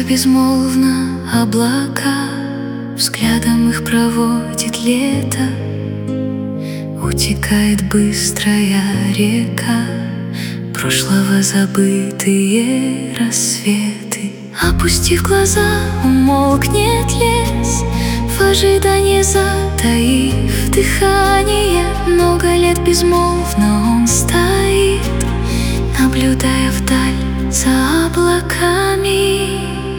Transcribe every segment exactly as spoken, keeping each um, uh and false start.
безмолвно облака, взглядом их проводит лето. Утекает быстрая река, прошлого забытые рассветы. Опустив глаза, умолкнет лес, в ожидании затаив дыхание. Много лет безмолвно он стоит, наблюдая вдаль за облаками.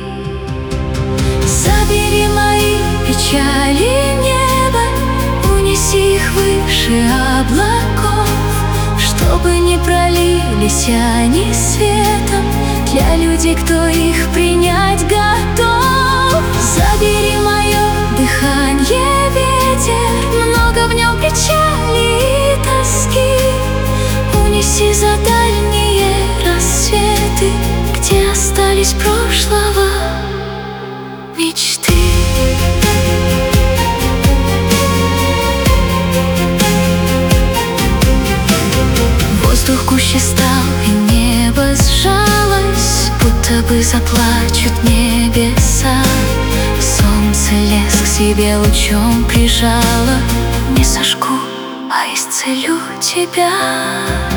Забери мои печали, небо, унеси их выше облаков, чтобы не пролились они светом для людей, кто их принять готов. Забери мое дыхание, ветер, много в нем печали и тоски. Унеси за дальние рассветы, где остались прошлого мечты. Воздух гуще стал, и небо сжалось, будто бы заплачут небеса. Солнце лес к себе лучом прижало. Не сожгу, а исцелю тебя.